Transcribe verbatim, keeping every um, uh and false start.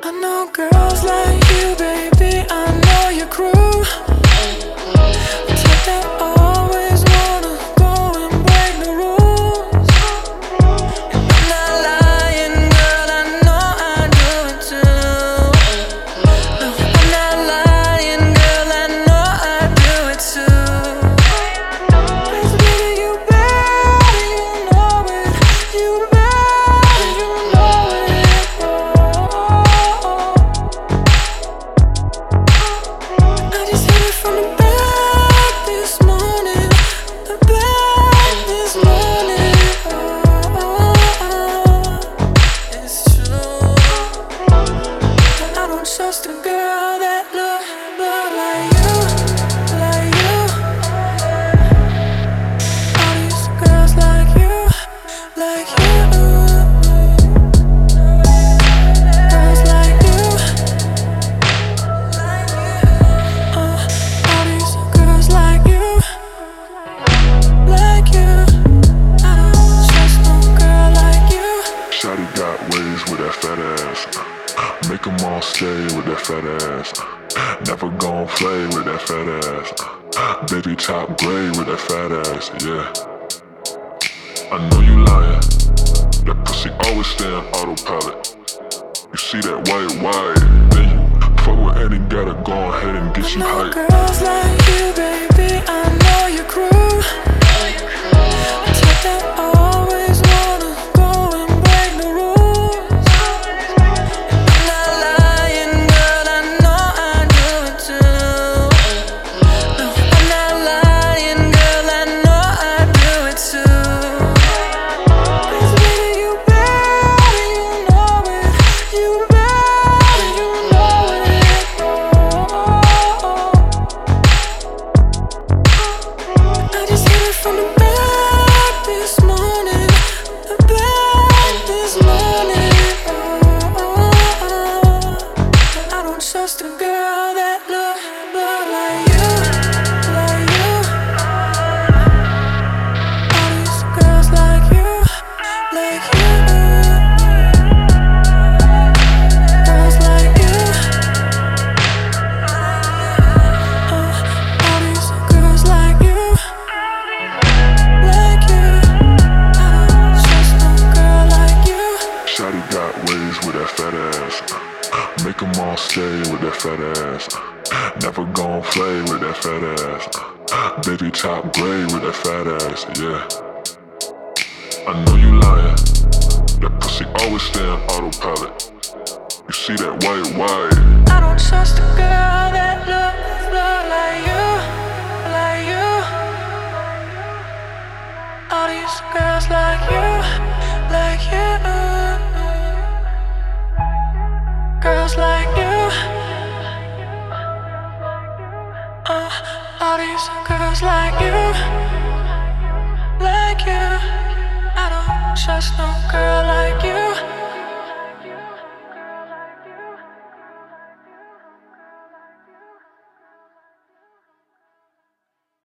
I know girls like you, baby, I know your crew. Type that always wanna go and break the rules. And I'm not lying, girl, I know I do it too. No, I'm not lying, girl, I know I do it too. Cause baby, you bad, you know it. You bad, you know it. I just hit it from the back this morning, the back this morning. It's true, but I don't trust a girl that look, look like you, like you. All these girls like you, like you. Girls like you. Uh, all these girls like you, like you. I don't trust no girl like you. Shawty got waves with that fat ass. Make 'em all stay with that fat ass. Never gon' play with that fat ass. Baby top grade with that fat ass, yeah. I know you lying. That pussy always stay on autopilot. You see that white wire, then you fuck with any gotta go ahead and get you No hype. girls like you, baby, I know your crew. Type that always wanna go and break the rules. And I'm not lying, girl, I know I do it too. No, I'm not lying, girl, I know I do it too. Cause baby, you bad, you know it. You bad, you know it. I just hit it from the back this morning, the back this morning. I don't trust a girl that look, look like you, like you. All these girls like you, like you. Girls like you. Uh, all these girls like you, like you. I don't trust no girl like you. Shawty got waves with that fat ass. Make 'em all stay with that fat ass. Never gon' play with that fat ass. Baby top grade with that fat ass, yeah. I know you lying. That pussy always stay on autopilot. You see that white wire. I don't trust a girl that look, look like you, like you. All these girls like you, like you. Girls like you. Uh, all these girls like you, like you. I don't trust no girl like you.